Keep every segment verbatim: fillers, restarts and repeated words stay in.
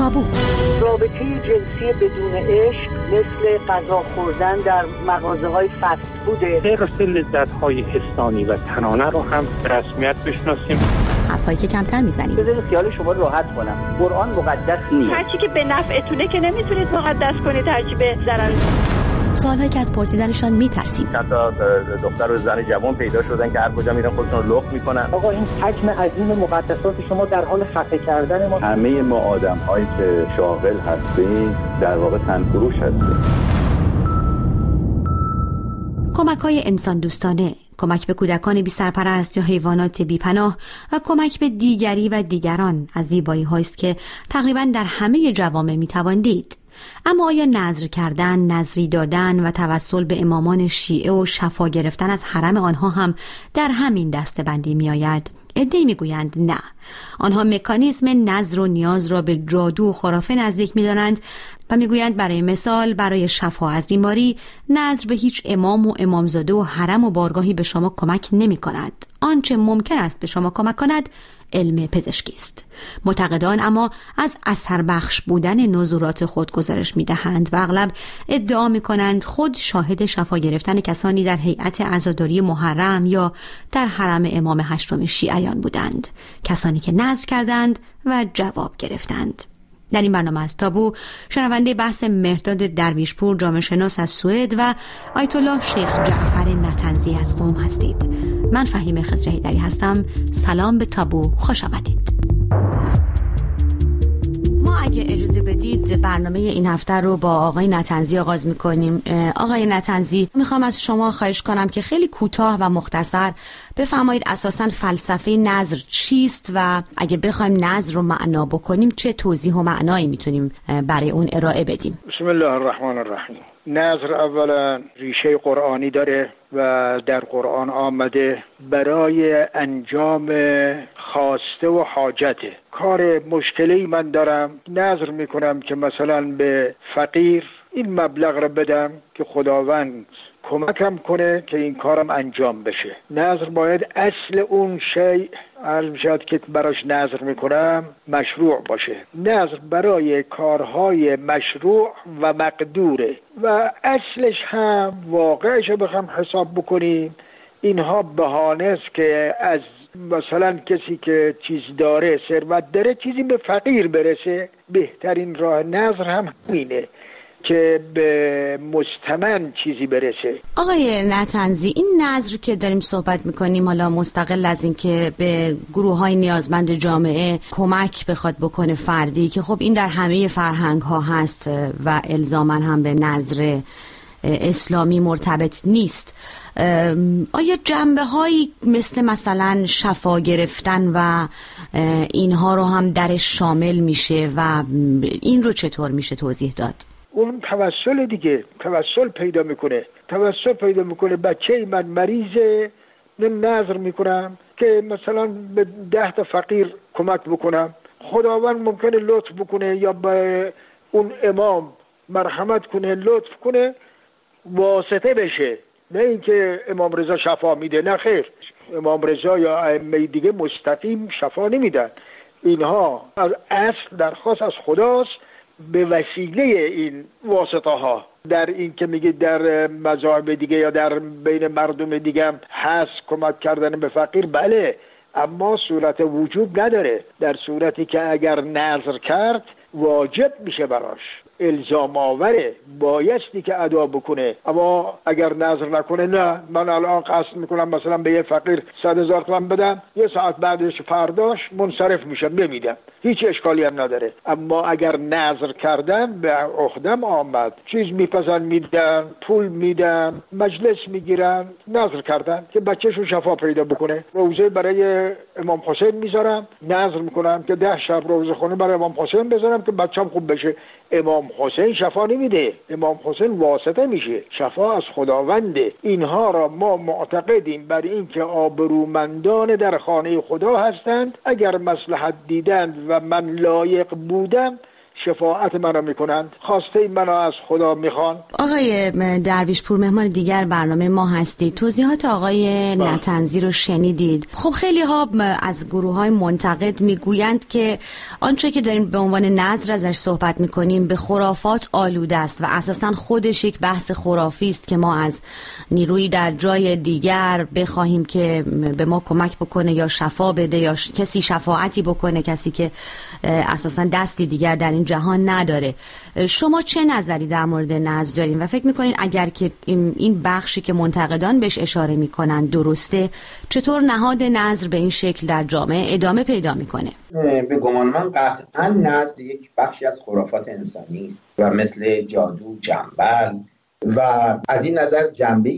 تابو. رابطه جنسی بدون عشق مثل غذا خوردن در مغازه‌های فست فوده. غیر لذت‌های حسانی و تنانه رو هم به رسمیت بشناسیم. حرفایی که کمتر میزنیم. بذارید خیال شما راحت کنم. قرآن مقدس نیست. هرچی که به نفعتونه که نمیتونید مقدس کنید، هرچی به ضرر. سوالایی که از پرسیدنشان میترسیم. حتی دختر و زن جوان پیدا شدن که هر کجا میرن خودشون رو لخت میکنن. آقا این حجم عظیم مقدسات شما در حال خفه کردن ما. همه ما آدم‌هایی که شاغل هستیم در واقع تنفروش هستیم. کمک‌های انسان دوستانه، کمک به کودکان بی سرپرست یا حیوانات بی پناه و کمک به دیگری و دیگران از زیبایی هاییست که تقریباً در همه جوامع میتوان دید. اما آیا نذر کردن، نذری دادن و توسل به امامان شیعه و شفا گرفتن از حرم آنها هم در همین دسته‌بندی میآید؟ عده‌ای میگویند نه. آنها مکانیزم نذر و نیاز را به جادو و خرافه نزدیک می‌دانند و میگویند برای مثال برای شفا از بیماری نذر به هیچ امام و امامزاده و حرم و بارگاهی به شما کمک نمی‌کند. آنچه ممکن است به شما کمک کند علم پزشکی است. معتقدان اما از اثر بخش بودن نزولات خود گزارش می‌دهند و اغلب ادعا می‌کنند خود شاهد شفا گرفتن کسانی در هیئت عزاداری محرم یا در حرم امام هشتم شیعیان بودند، کسانی که نذر کردند و جواب گرفتند. در این برنامه از تابو شنونده بحث مهرداد درویشپور جامعه شناس از سوئد و آیت الله شیخ جعفر نطنزی از قم هستید. من فهیمه خضر حیدری هستم. سلام به تابو، خوش آمدید. ما اگه اجازه بدید برنامه این هفته رو با آقای نطنزی آغاز میکنیم. آقای نطنزی، میخوام از شما خواهش کنم که خیلی کوتاه و مختصر بفرمایید اساساً فلسفه نذر چیست و اگه بخوایم نذر رو معنا بکنیم چه توضیح و معنایی میتونیم برای اون ارائه بدیم. بسم الله الرحمن الرحیم. نذر اولا ریشه قرآنی داره و در قرآن آمده برای انجام خواسته و حاجته. کار مشکلی من دارم، نذر میکنم که مثلا به فقیر این مبلغ رو بدم که خداوند کمکم کنه که این کارم انجام بشه. نذر باید اصل اون شیء البته که براش نذر میکنم مشروع باشه. نذر برای کارهای مشروع و مقدوره و اصلش هم واقعش رو بخوام حساب بکنیم اینها بهانه است که از مثلا کسی که چیز داره، ثروت داره، چیزی به فقیر برسه. بهترین راه نذر هم همینه که به مستمن چیزی برسه. آقای نطنزی، این نذر که داریم صحبت میکنیم حالا مستقل از این که به گروه های نیازمند جامعه کمک بخواد بکنه فردی، که خب این در همه فرهنگ ها هست و الزاماً هم به نذر اسلامی مرتبط نیست، آیا جنبه هایی مثل مثلا شفا گرفتن و اینها رو هم درش شامل میشه و این رو چطور میشه توضیح داد؟ اون توسل دیگه، توسل پیدا میکنه توسل پیدا میکنه بچه من مریضه، من نذر میکنم که مثلا به ده تا فقیر کمک بکنم، خداوند ممکنه لطف بکنه یا به اون امام مرحمت کنه، لطف کنه، واسطه بشه. نه اینکه امام رضا شفا میده، نه خیر، امام رضا یا ائمه دیگه مستقیم شفا نمیدن. اینها از اصل درخواست از خداست به وسیله این واسطه ها. در این که میگه در مذاهب دیگه یا در بین مردم دیگه هم هست کمک کردن به فقیر، بله، اما صورت وجوب نداره. در صورتی که اگر نذر کرد واجب میشه براش، الزام آوره، بایستی که ادا بکنه. اما اگر نذر نکنه، نه من الان قصد میکنم مثلا به یه فقیر صد هزار تومان بدم، یه ساعت بعدش فرداش منصرف میشم نمیدم، هیچ اشکالی هم نداره. اما اگر نذر کردن به عهدم آمد، چیز میپسن میدن، پول میدن، مجلس میگیرن، نذر کردن که بچه‌شون شفا پیدا بکنه. روزه برای امام حسین میذارم، نذر میکنم که ده شب روزه خونه برای امام حسین بذارم که بچه‌م خوب بشه. امام حسین شفا نمیده، امام حسین واسطه میشه، شفا از خداونده. اینها را ما معتقدیم بر این که آبرومندان در خانه خدا هستند. اگر مصلحت دیدند و من لایق بودم شفاعت منو میکنند، خواسته منو از خدا میخوان. آقای درویش پور، مهمان دیگر برنامه ما هستید. توضیحات آقای نطنزی رو شنیدید. خب خیلی ها از گروه های منتقد میگویند که آنچه که داریم به عنوان نظر ازش صحبت میکنیم به خرافات آلوده است و اساساً خودش یک بحث خرافی است که ما از نیرویی در جای دیگر بخواهیم که به ما کمک بکنه یا شفا بده یا کسی شفاعتی بکنه، کسی که اساساً دستی دیگر در این جهان نداره. شما چه نظری در مورد نظر دارین و فکر میکنین اگر که این بخشی که منتقدان بهش اشاره میکنن درسته، چطور نهاد نظر به این شکل در جامعه ادامه پیدا میکنه؟ به گمان من قطعا نظر یک بخشی از خرافات انسانی است و مثل جادو، جنبل و از این نظر جنبه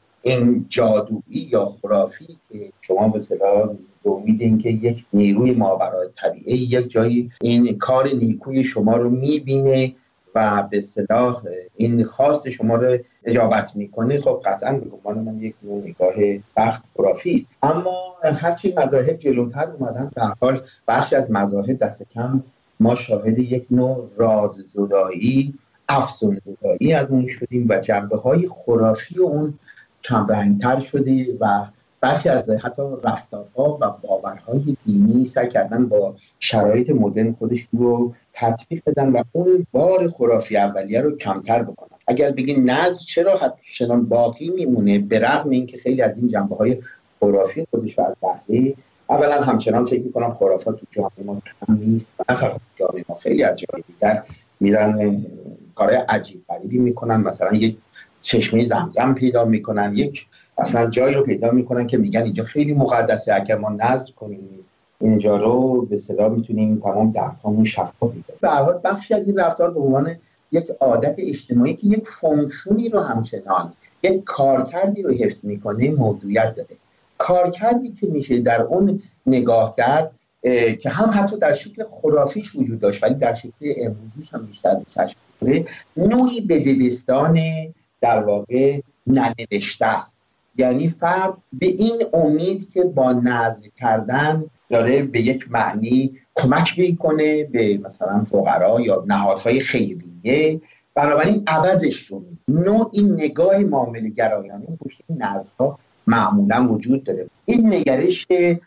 این جادویی یا خرافی که شما به اصطلاح به امید اینکه یک نیروی ماورای طبیعی یک جایی این کار نیکوی شما رو میبینه و به اصطلاح این خواست شما رو اجابت میکنه، خب قطعا به گمان من یک نوع نگاه بخت خرافی است. اما هرچی مذاهب جلوتر اومدن در حال بخشی از مذاهب دست کم ما شاهد یک نوع راززدایی، افسونزدایی از اون شدیم و جنبه های خرافی اون کمرنگتر شده و بخشی از حتی رفتارها و باورهای دینی سعی کردن با شرایط مدرن خودش رو تطبیق بدن و اون بار خرافی اولیه رو کمتر بکنن. اگر بگین نظر چرا همچنان باقی میمونه به رغم اینکه خیلی از این جنبه‌های خرافی خودش رو از لحظه اولا همچنان فکر می‌کنم خرافات تو جامعه ما کم نیست و نه فقط جامعه ما، خیلی از جای دیگر میرن کارهای عجیب غریبی میکنن، مثلا یک چشمه زمزم پیدا میکنن، یک اصلا جایی رو پیدا میکنن که میگن اینجا خیلی مقدسه، اگر ما نذر کنیم اینجا رو به اصطلاح میتونیم تمام دردهامون شفا بده. به هر حال بخشی از این رفتار به عنوان یک عادت اجتماعی که یک فانکشنی رو همچنان یک کارکردی رو حفظ میکنه موضوعیت داره. کارکردی که میشه در اون نگاه کرد که هم حتی در شکل خرافیش وجود داشت ولی در شکل امروزیش هم بیشتر به چشم می‌خوره، نوعی بدبستان در واقع ننوشته است. یعنی فرد به این امید که با نذر کردن داره به یک معنی کمک میکنه به مثلا فقرا یا نهادهای خیریه، بنابراین عوضش رو نوع این نگاه معامله گرایانه پشت این نذرها معمولا وجود داره. این نگرش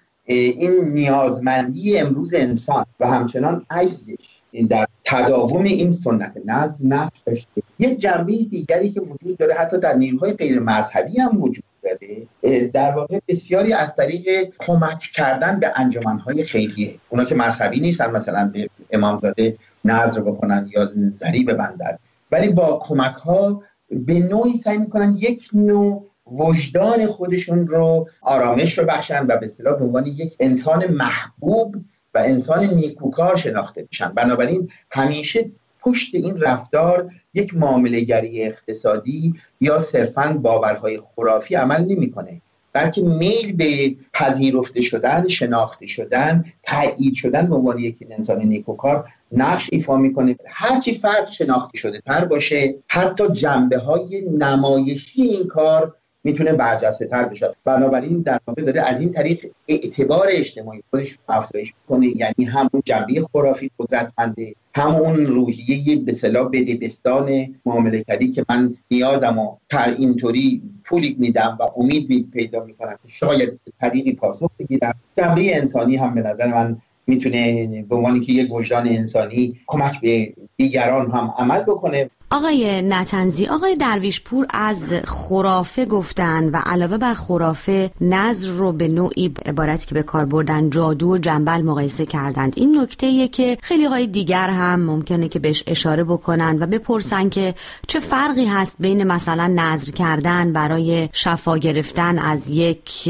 این نیازمندی امروز انسان و همچنان عجزش در تداوم این سنت نذر نقش داشته. یک جنبه دیگری که وجود داره حتی در نیروهای غیر مذهبی هم وجود داره، در واقع بسیاری از طریق کمک کردن به انجمنهای خیریه، اونا که مذهبی نیستن مثلا به امامزاده نذر بکنن یا زری ببندن، ولی با کمک ها به نوعی سعی میکنن یک نوع وجدان خودشون رو آرامش ببخشن و به اصطلاح به عنوان یک انسان محبوب و انسان نیکوکار شناخته بشن. بنابراین همیشه پشت این رفتار یک معامله‌گری اقتصادی یا صرفاً باورهای خرافی عمل نمی‌کنه، بلکه میل به پذیرفته شدن، شناخته شدن، تایید شدن به عنوان یک انسان نیکوکار نقش ایفا می‌کنه. هرچی فرد شناخته شده تر باشه، حتی جنبه‌های نمایشی این کار میتونه برجسته تر بشه. بنابراین در واقع داره از این طریق اعتبار اجتماعی خودش افزایش میکنه، یعنی همون جنبه خرافی قدرتمنده، همون روحیه به اصطلاح بدبستان معامله کردی که من نیازمو تر اینطوری پولی میدم و امید پیدا میکنم که شاید طریقی پاسخ بگیرم. جنبه انسانی هم به نظر من میتونه به عنوان که یک وجدان انسانی کمک به دیگران هم عمل بکنه. آقای نطنزی، آقای درویش پور از خرافه گفتن و علاوه بر خرافه نظر رو به نوعی عبارتی که به کار بردن جادو و جنبل مقایسه کردند. این نکته‌ایه که خیلی های دیگر هم ممکنه که بهش اشاره بکنن و بپرسن که چه فرقی هست بین مثلا نظر کردن برای شفا گرفتن از یک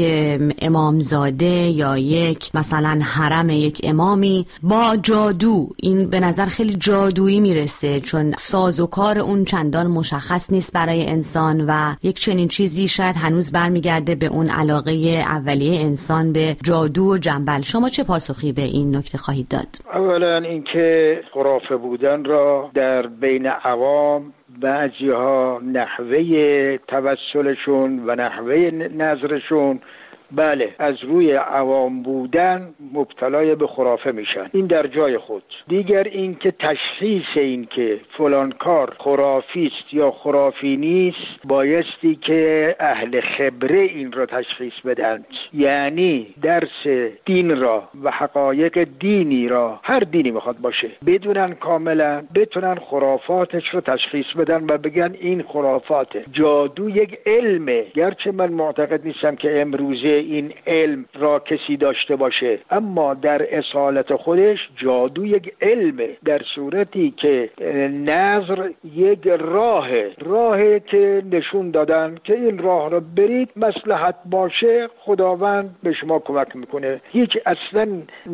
امامزاده یا یک مثلا حرم یک امامی با جادو. این به نظر خیلی جادویی میرسه چون سازوکار اون چندان مشخص نیست برای انسان و یک چنین چیزی شاید هنوز برمیگرده به اون علاقه اولیه انسان به جادو و جنبل. شما چه پاسخی به این نکته خواهید داد؟ اولا اینکه خرافه بودن را در بین عوام بعضی ها نحوه توسلشون و نحوه نظرشون بله از روی عوام بودن مبتلای به خرافه میشن، این در جای خود. دیگر این که تشخیص این که فلان کار خرافی است یا خرافی نیست بایستی که اهل خبره این را تشخیص بدند، یعنی درس دین را و حقایق دینی را، هر دینی میخواد باشه، بدونن کاملا، بتونن خرافاتش رو تشخیص بدن و بگن این خرافاته. جادو یک علمه، گرچه من معتقد نیستم که امروزه این علم را کسی داشته باشه، اما در اصالت خودش جادو یک علمه، در صورتی که نظر یک راهه راهه که نشون دادن که این راه را برید مصلحت باشه، خداوند به شما کمک میکنه. هیچ اصلا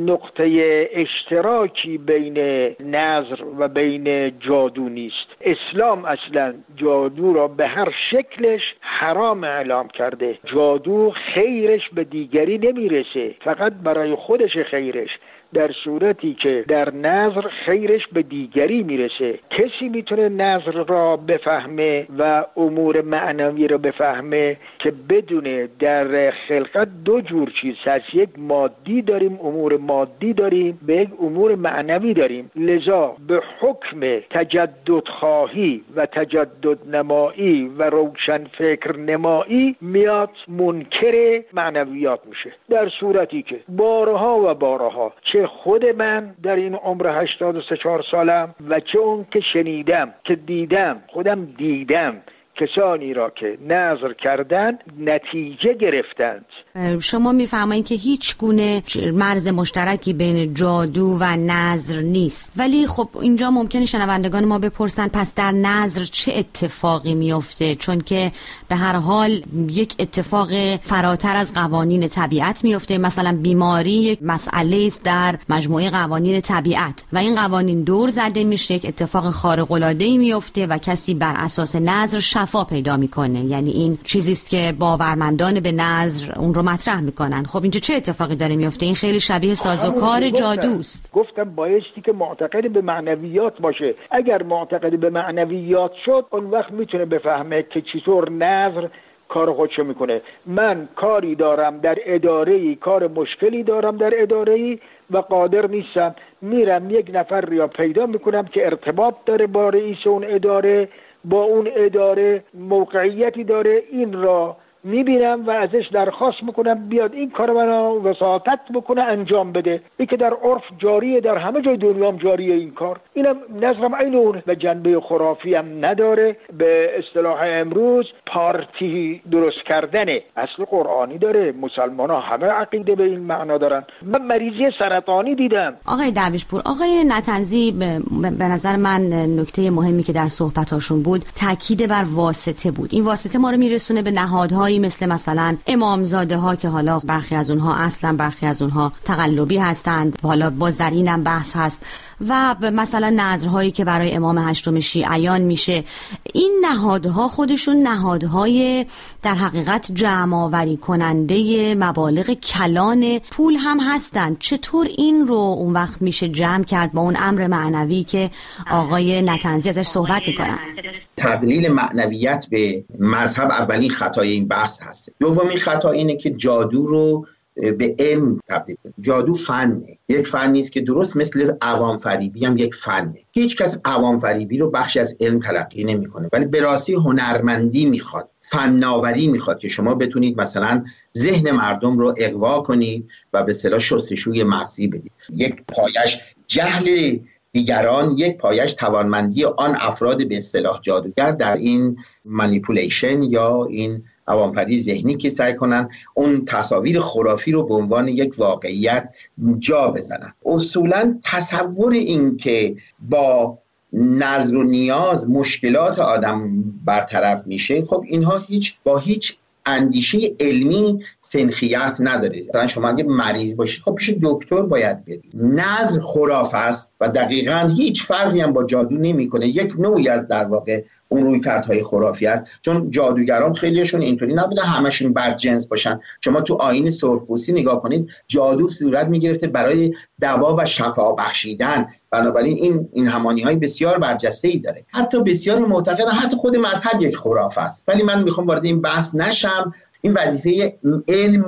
نقطه اشتراکی بین نظر و بین جادو نیست. اسلام اصلا جادو را به هر شکلش حرام اعلام کرده. جادو خیرش به دیگری نمیرسه، فقط برای خودش خیرش، در صورتی که در نظر خیرش به دیگری میرسه. کسی میتونه نظر را بفهمه و امور معنوی را بفهمه که بدونه در خلقت دو جور چیز هست، یک مادی داریم، امور مادی داریم، به یک امور معنوی داریم. لذا به حکم تجدد خواهی و تجدد نمایی و روشن فکر نمایی میاد منکر معنویات میشه، در صورتی که بارها و بارها چه خود من در این عمر هشتاد و سه چهار سالم و چه اون که شنیدم، که دیدم، خودم دیدم کسانی را که نظر کردند نتیجه گرفتند. شما میفرمایید که هیچ گونه مرز مشترکی بین جادو و نظر نیست، ولی خب اینجا ممکنه شنوندگان ما بپرسن پس در نظر چه اتفاقی میفته؟ چون که به هر حال یک اتفاق فراتر از قوانین طبیعت میفته، مثلا بیماری یک مسئله است در مجموعه قوانین طبیعت و این قوانین دور زده میشه، یک اتفاق خارق العاده میفته و کسی بر اساس نظر شفا پیدا میکنه. یعنی این چیزی است که باورمندان به نظر اون رو مطرح میکنن. خب اینجا چه اتفاقی داره میفته؟ این خیلی شبیه سازوکار جادوست. گفتم بایستی که معتقد به معنویات باشه. اگر معتقد به معنویات شد اون وقت میتونه بفهمه که چطور نظر کار خودشو میکنه. من کاری دارم در اداره‌ای، کار مشکلی دارم در اداره‌ای و قادر نیستم، میرم یک نفر یا پیدا میکنم که ارتباط داره با رئیس اون اداره، با اون اداره موقعیتی داره، این را میبینم و ازش درخواست میکنم بیاد این کار منو وساطت بکنه انجام بده. این که در عرف جاریه، در همه جای دنیا هم جاریه این کار. اینم نظرم عین اونه و جنبه خرافی هم نداره. به اصطلاح امروز پارتی درست کردنه، اصل قرآنی داره. مسلمان ها همه عقیده به این معنا دارن. من مریضی سرطانی دیدم. آقای درویشپور، آقای نطنزی به نظر من نکته مهمی که در صحبتاشون بود تاکید بر واسطه بود. این واسطه ما رو میرسونه به نهادهای مثل مثلا امامزاده ها که حالا برخی از اونها اصلا برخی از اونها تقلبی هستند، حالا باز در اینم بحث هست، و مثلا نظرهایی که برای امام هشتم شیعیان میشه. این نهادها خودشون نهادهای در حقیقت جمع آوری کننده مبالغ کلان پول هم هستند. چطور این رو اون وقت میشه جمع کرد با اون امر معنوی که آقای نطنزی ازش صحبت میکنن؟ تقلیل معنویت به مذهب اولین خطای این بحث هست. دومین خطا اینه که جادو رو به علم تبدیل کنه. جادو فنه، یک فن نیست که درست مثل عوام فریبی هم یک فنه. هیچ کس عوام فریبی رو بخشی از علم تلقی نمیکنه، ولی به راستی هنرمندی میخواد، فناوری میخواد که شما بتونید مثلا ذهن مردم رو اغوا کنید و به اصطلاح شستشوی مغزی بدید. یک پایش جهل دیگران، یک پایش توانمندی آن افراد به اصطلاح جادوگر در این مانیپولیشن یا این عوام‌پری ذهنی که سعی کنن اون تصاویر خرافی رو به عنوان یک واقعیت جا بزنن. اصولا تصور این که با نظر و نیاز مشکلات آدم برطرف میشه، خب اینها هیچ با هیچ اندیشه علمی سنخیت نداره. مثلا شما اگه مریض باشید خب پیش دکتر باید برید. نظر خرافه است و دقیقاً هیچ فرقی هم با جادو نمیکنه. یک نوعی از در واقع اون رویکردهای خرافی است، چون جادوگران خیلیشون اینطوری نبوده همشون بدجنس باشن. شما تو آیین سرخپوستی نگاه کنید، جادو صورت میگرفته برای دوا و شفا بخشیدن. بنابراین این این همانی‌های بسیار برجسته‌ای داره. حتی بسیار معتقدن حتی خود مذهب یک خرافه است. ولی من میخوام وارد این بحث نشم. این وظیفه علم نیست.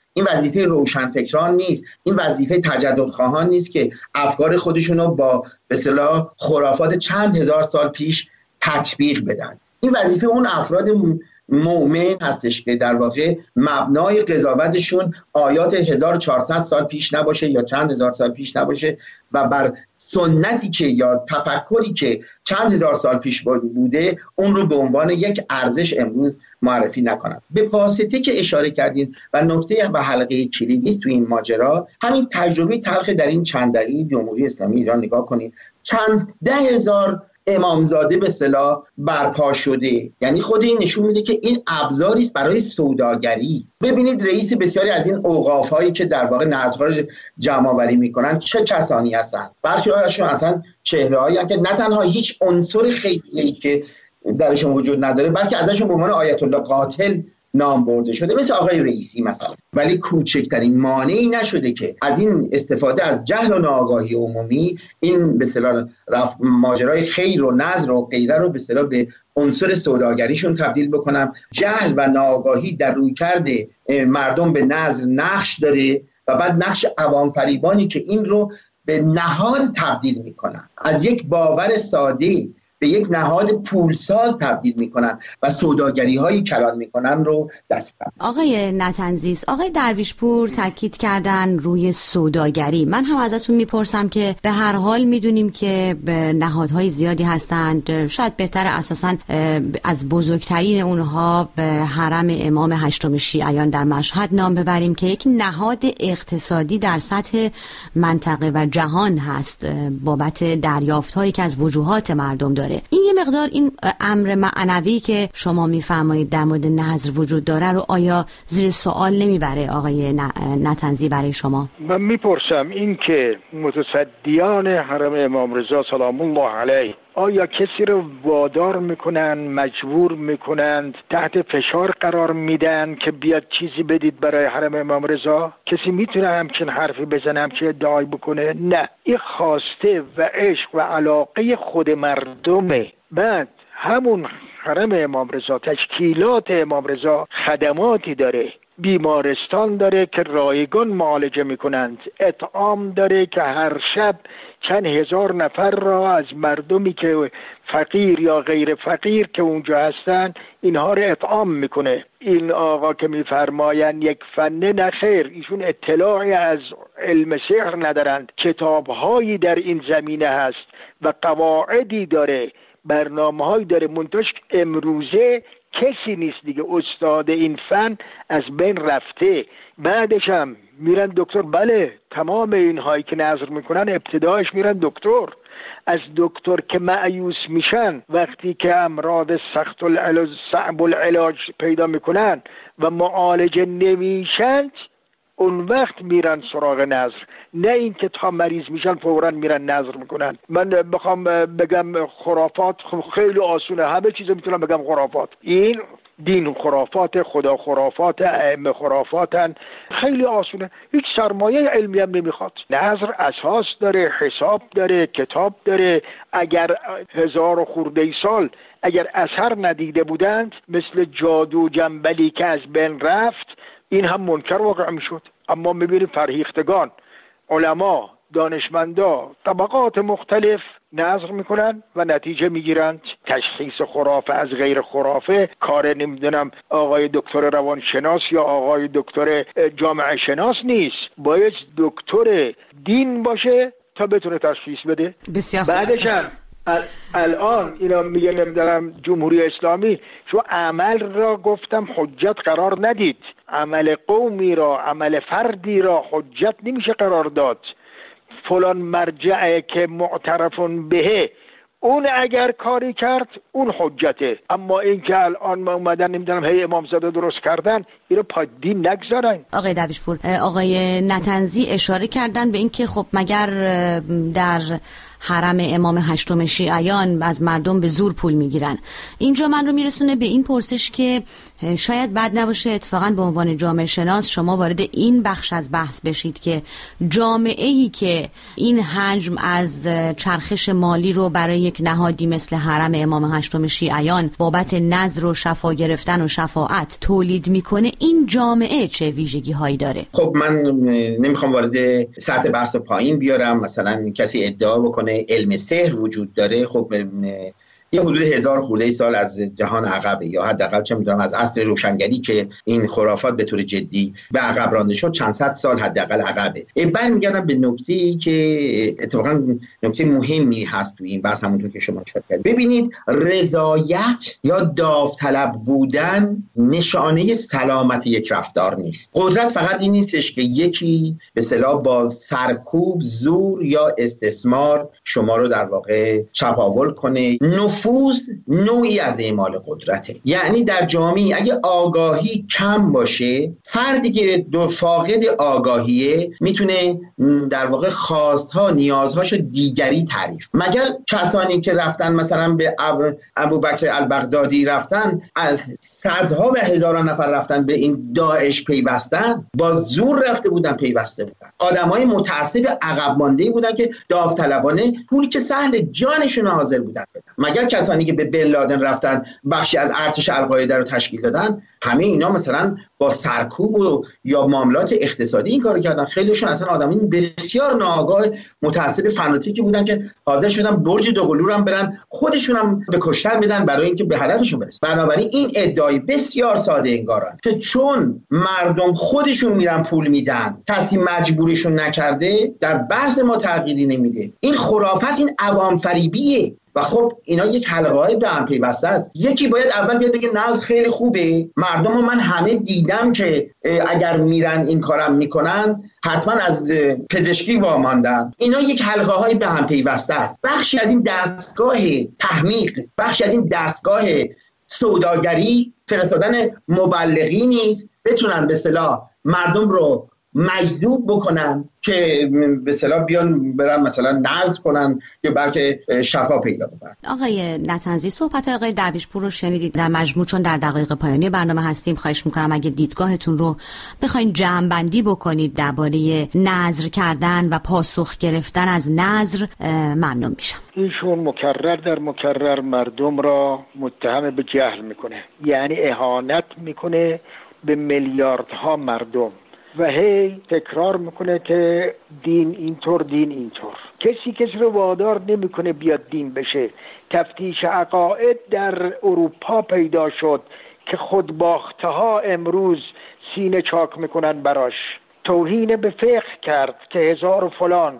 این وظیفه روشنفکران نیست، این وظیفه تجددخواهان نیست که افکار خودشونو با به اصطلاح خرافات چند هزار سال پیش تطبیق بدن. این وظیفه اون افراد مؤمن هستش که در واقع مبنای قضاوتشون آیات هزار و چهارصد سال پیش نباشه یا چند هزار سال پیش نباشه و بر سنتی که یا تفکری که چند هزار سال پیش بوده اون رو به عنوان یک ارزش امروز معرفی نکنن. به واسطه که اشاره کردین و نکته و حلقه کلیدی است تو این ماجرا، همین تجربه تلخ در این چند دهه جمهوری اسلامی ایران نگاه کنید. چند ده هزار امامزاده به اصطلاح برپا شده، یعنی خود این نشون میده که این ابزاری است برای سوداگری. ببینید رئیس بسیاری از این اوقاف هایی که در واقع نذرها رو جمع آوری میکنن چه کسانی هستن. برخی هاشون اصلا چهره هایی که نه تنها هیچ عنصر خیریه‌ای که درشون وجود نداره، بلکه ازشون به عنوان آیت الله قاتل نام برده شده، مثل آقای رئیسی مثلا. ولی کوچکترین مانعی نشده که از این استفاده از جهل و ناآگاهی عمومی این به اصطلاح ماجرای خیر و نذر و غیره رو به اصطلاح به عنصر سوداگریشون تبدیل بکنم. جهل و ناآگاهی در رویکرد مردم به نذر نقش داره و بعد نقش عوام فریبانی که این رو به نهاد تبدیل میکنن، از یک باور ساده به یک نهاد پولساز تبدیل میکنن و سوداگری هایی کلان میکنن رو دست کردن. آقای نتنزی، آقای درویشپور تاکید کردن روی سوداگری. من هم ازتون میپرسم که به هر حال میدونیم که نهادهای زیادی هستند، شاید بهتر اساساً از بزرگترین اونها به حرم امام هشتم شیعیان در مشهد نام ببریم که یک نهاد اقتصادی در سطح منطقه و جهان هست بابت دریافت‌هایی که از وجوهات مردم داره. این یه مقدار این امر معنوی که شما میفرمایید در مورد نذر وجود داره رو آیا زیر سوال نمیبره آقای نتنزی برای شما؟ من میپرسم این که متصدیان حرم امام رضا سلام الله علیه آیا کسی رو وادار میکنن، مجبور میکنند، تحت فشار قرار میدن که بیاد چیزی بدید برای حرم امام رضا؟ کسی میتونه همچین حرفی بزنه، همچین ادعایی بکنه؟ نه، این خواسته و عشق و علاقه خود مردمه. بعد همون حرم امام رضا، تشکیلات امام رضا خدماتی داره، بیمارستان داره که رایگان معالجه میکنند، اطعام داره که هر شب چند هزار نفر را از مردمی که فقیر یا غیر فقیر که اونجا هستن اینها رو اطعام میکنه. این آقا که میفرماین یک فنه نخیر، ایشون اطلاعی از علم سحر ندارند. کتابهایی در این زمینه هست و قواعدی داره، برنامه‌هایی داره، منتش امروزه کسی نیست دیگه استاد این فن از بین رفته. بعدش هم میرن دکتر. بله، تمام این هایی که نظر میکنن ابتدایش میرن دکتر. از دکتر که مایوس میشن وقتی که امراض سخت العلاج صعب العلاج پیدا میکنن و معالجه نمیشن، اون وقت میرن سراغ نظر. نه این که تا مریض میشن فوراً میرن نظر میکنن. من بخوام بگم خرافات خیلی آسونه، همه چیزو میتونم بگم خرافات. این دین خرافات، خدا خرافات، ائمه خرافاتن، خیلی آسونه، هیچ سرمایه علمی هم نمیخواد. نظر اساس داره، حساب داره، کتاب داره. اگر هزار و خورده سال اگر اثر ندیده بودند، مثل جادو جنبلی که از بین رفت، این هم منکر واقع میشد. اما میبینیم فرهیختگان، علما، دانشمندا، طبقات مختلف نظر میکنن و نتیجه میگیرند. تشخیص خرافه از غیر خرافه کار نمیدونم آقای دکتر روانشناس یا آقای دکتر جامعه شناس نیست، باید دکتر دین باشه تا بتونه تشخیص بده. بسیار بعدش هم الان اینا میگه نمیدونم جمهوری اسلامی چون عمل را گفتم حجت قرار ندید، عمل قومی را، عمل فردی را حجت نمیشه قرار داد. فلان مرجعه که معترفون بهه اون اگر کاری کرد اون حجته، اما این که الان ما اومدن نمیدونم هی امامزاده درست کردن، اینو پای دین نگذارن. آقای درویشپور، آقای نتنزی اشاره کردن به این که خب مگر در حرم امام هشتم شیعیان از مردم به زور پول میگیرن. اینجا من رو میرسونه به این پرسش که شاید بد نباشه اتفاقا به عنوان جامعه شناس شما وارد این بخش از بحث بشید که جامعه‌ای که این حجم از چرخش مالی رو برای یک نهادی مثل حرم امام هشتم شیعیان بابت نذر و شفا گرفتن و شفاعت تولید میکنه، این جامعه چه ویژگی هایی داره؟ خب من نمیخوام وارد سطح بحث پایین بیارم. مثلا کسی ادعا بکنه علم سحر وجود داره، خب یه حدود هزار خورده سال از جهان عقبه، یا حداقل چه میدونم از عصر روشنگری که این خرافات به طور جدی به عقب رانده شد چند صد سال حداقل عقبه. برمیگردم به نکته‌ای که اتفاقا نکته مهمی هست تو این بحث، همونطور که شما اشاره کردید. ببینید، رضایت یا داوطلب بودن نشانه سلامت یک رفتار نیست. قدرت فقط این نیستش که یکی به اصطلاح با سرکوب، زور یا استثمار شما رو در واقع چپاول کنه. نفوذ نوعی از اعمال قدرته. یعنی در جامعه اگه آگاهی کم باشه، فردی که دو فاقد آگاهیه میتونه در واقع خواستها نیازهاشو دیگری تعریف. مگر کسانی که رفتن مثلا به ابوبکر البغدادی رفتن، از صدها و هزاران نفر رفتن به این داعش پیوستن، با زور رفته بودن پیوسته بودن. آدمای متعصب عقب مانده بودن که داوطلبانه پولی که سهل جانشون حاضر بودن بدن. مگر کسانی که به بن لادن رفتن بخشی از ارتش القاعده رو تشکیل دادن، همه اینا مثلا با سرکوب و یا معاملات اقتصادی این کارو کردن؟ خیلیشون اصلا آدمای بسیار ناآگاه متعصب فناتیکی بودن که حاضر شدن برج دوقلو رو هم برن خودشون هم به کشتن بدن برای اینکه به هدفشون برسن. بنابراین این ادعای بسیار ساده انگارن که چون مردم خودشون میرن پول میدن، کسی مجبورشون نکرده، در بحث ما تغییری نمیده. این خرافه است، این عوام فریبیه. و خب اینا یک حلقه‌ای به هم پیوسته است. یکی باید اول بیاد بگه ناز خیلی خوبه، مردم رو من همه دیدم که اگر میرن این کارم میکنن حتما از پزشکی واماندن. اینا یک حلقه‌های به هم پیوسته است. بخشی از این دستگاه تحمیق، بخشی از این دستگاه سوداگری، فرستادن مبلغی نیست بتونن به اصطلاح مردم رو مجذوب بکنن که به اصطلاح بیان برن مثلا نذر کنن یا بلکه شفا پیدا بکنن. آقای نطنزی، صحبت آقای درویشپور رو شنیدید. در مجموع چون در دقایق پایانی برنامه هستیم، خواهش میکنم اگه دیدگاهتون رو بخواید جمع‌بندی بکنید درباره نذر کردن و پاسخ گرفتن از نذر، ممنون میشم. ایشون مکرر در مکرر مردم را متهم به جهل میکنه، یعنی اهانت میکنه به میلیاردها مردم و هی تکرار میکنه که دین اینطور دین اینطور. کسی کسی رو وادار نمیکنه بیاد دین بشه. تفتیش عقاید در اروپا پیدا شد که خودباخته ها امروز سینه چاک میکنن براش. توهین به فقه کرد که هزار و فلان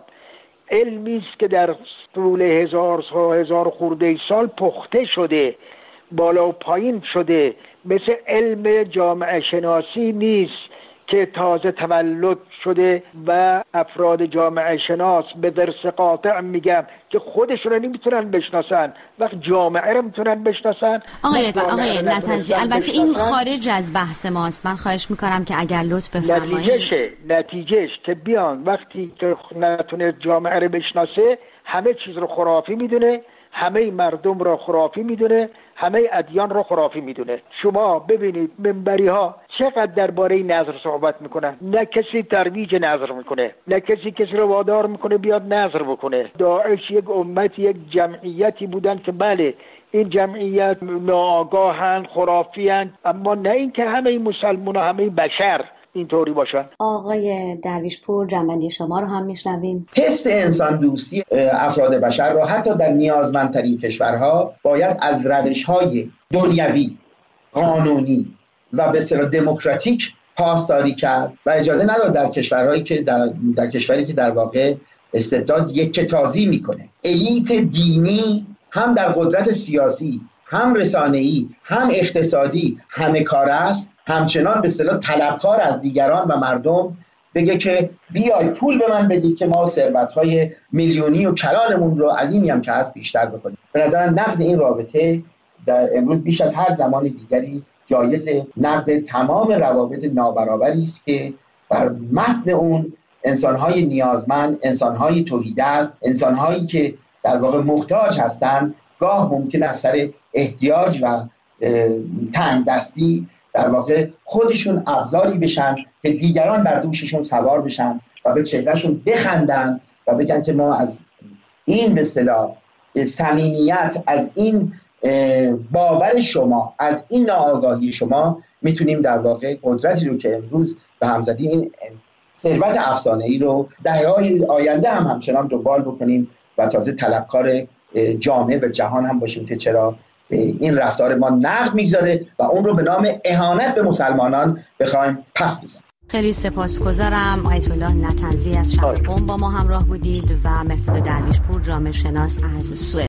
علمی است که در طول هزار هزار خورده سال پخته شده، بالا و پایین شده، مثل علم جامعه شناسی نیست که تازه تولد شده و افراد جامعه شناس به درس قاطع میگم که خودشون رو نمیتونن بشناسن، وقت جامعه رو میتونن بشناسن. آقای آقای نطنزی، البته این خارج از بحث ماست، من خواهش میکنم که اگر لطف بفرمایید. نتیجهش نتیجهش که بیان وقتی که نتونه جامعه رو بشناسه، همه چیز رو خرافی میدونه، همه مردم رو خرافی میدونه، همه ادیان رو خرافی میدونه. شما ببینید منبری ها چقدر درباره نذر صحبت میکنن. نه کسی ترویج نذر میکنه، نه کسی کسی رو وادار میکنه بیاد نذر بکنه. داعش یک امت، یک جمعیتی بودن که بله این جمعیت ناآگاهن، خرافیان، اما نه اینکه همه مسلمان و همه بشر اینطوری باشن. آقای درویشپور، جنبندی شما رو هم میشنویم. حس انسان دوستی افراد بشر را حتی در نیازمندترین کشورها باید از روش‌های دنیوی، قانونی و به اصطلاح دموکراتیک پاسداری کرد و اجازه نداد در کشورهایی که در, در کشوری که در واقع استبداد یکتازی میکنه. الیت دینی هم در قدرت سیاسی، هم رسانه‌ای، هم اقتصادی همه کار است، همچنان به اصطلاح طلبکار از دیگران و مردم بگه که بیاید پول به من بدید که ما ثروت‌های میلیونی و کلانمون رو از اینی هم که هست بیشتر بکنیم. به نظر نقد این رابطه در امروز بیش از هر زمان دیگری جایز نقد تمام روابط نابرابری است که بر متن اون انسان‌های نیازمند، انسان‌های توحیدست، انسان‌هایی که در واقع محتاج هستن، گاه ممکن از سر احتیاج و تنگ دستی در واقع خودشون ابزاری بشن که دیگران بر دوششون سوار بشن و به چهرهشون بخندن و بگن که ما از این به اصطلاح صمیمیت، از این باور شما، از این ناآگاهی شما میتونیم در واقع قدرتی رو که امروز به هم زدیم، این ثروت افسانه‌ای رو دهه‌های آینده هم همچنان دنبال بکنیم و تازه طلبکار جامعه و جهان هم باشیم که چرا این رفتار ما نقد میگذاره و اون رو به نام اهانت به مسلمانان بخوایم پس بزنیم. خیلی سپاسگزارم. آیت الله نطنزی از شهر قم با ما همراه بودید و مهداد درویش پور جامعه شناس از سوئد.